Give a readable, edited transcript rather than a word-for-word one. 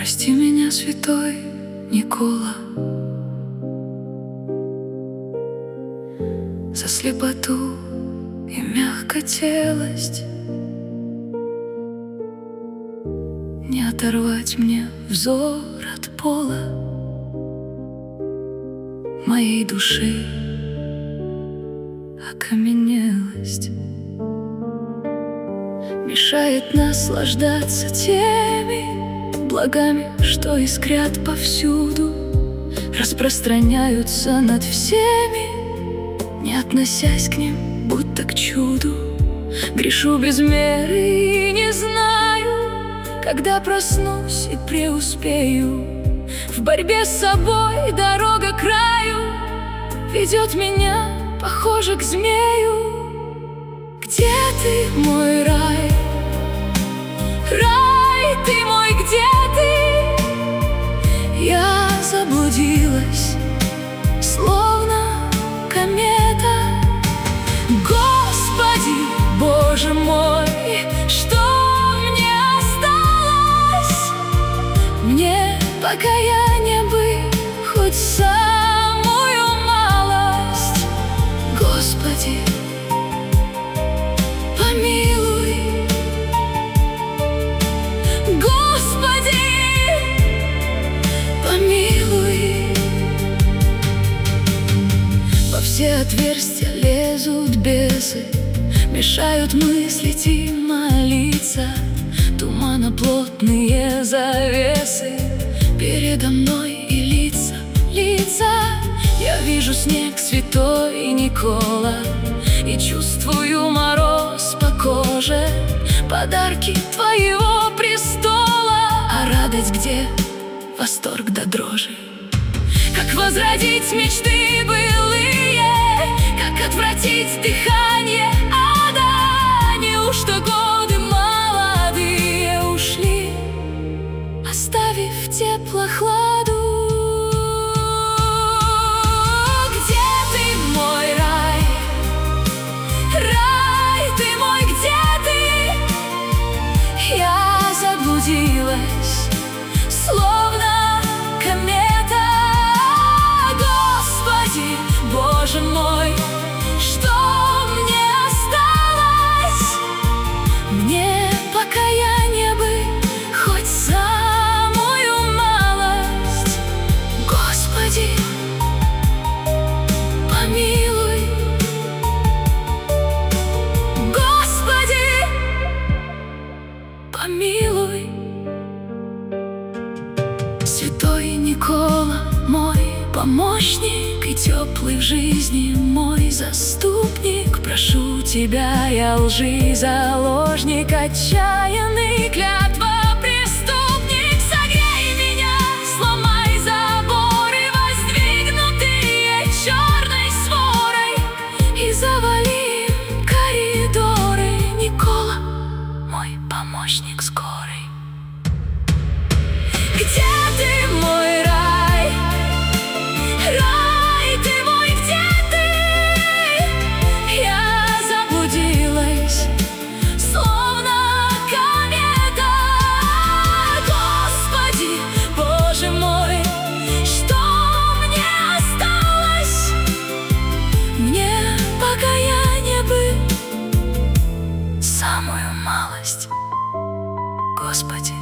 Прости меня, святой Никола, за слепоту и мягкотелость. Не оторвать мне взор от пола моей души окаменелость. Мешает наслаждаться теми благами, что искрят повсюду, распространяются над всеми, не относясь к ним, будто к чуду. Грешу без меры и не знаю, когда проснусь и преуспею. В борьбе с собой дорога к краю ведет меня, похоже, к змею. Где ты, мой рай? Рай, ты мой, где ты? Я заблудилась, словно комета. Господи, Боже мой, что мне осталось? Мне покаяние бы хоть самую малость. Господи, помилуй. Господи, помилуй. Во все отверстия лезут бесы, мешают мыслить и молиться. Туманоплотные завесы передо мной и лица. Я вижу снег, святой Никола, и чувствую мороз по коже. Подарки твоего престола, а радость где? Восторг до дрожи. Как возродить мечты былые, как отвратить дыхание ада? Неужто годы молодые ушли, оставив теплохладу? Где ты, мой рай? Рай, ты мой, где ты? Я заблудилась, словно комета. Господи, Боже мой, что мне осталось? Мне покаяние бы хоть самую малость. Господи, помилуй. Господи, помилуй. Святой Никола, мой помощник и теплый в жизни мой заступник, прошу тебя, я лжи заложник, отчаянный, клятва преступник. Согрей меня, сломай заборы, воздвигнутые черной сворой, и завали им коридоры. Никола, мой помощник скорый. Где ты, мой рай? Рай, ты мой, где ты? Я заблудилась, словно комета. Господи, Боже мой, что мне осталось? Мне покаяние бы самую малость. Господи,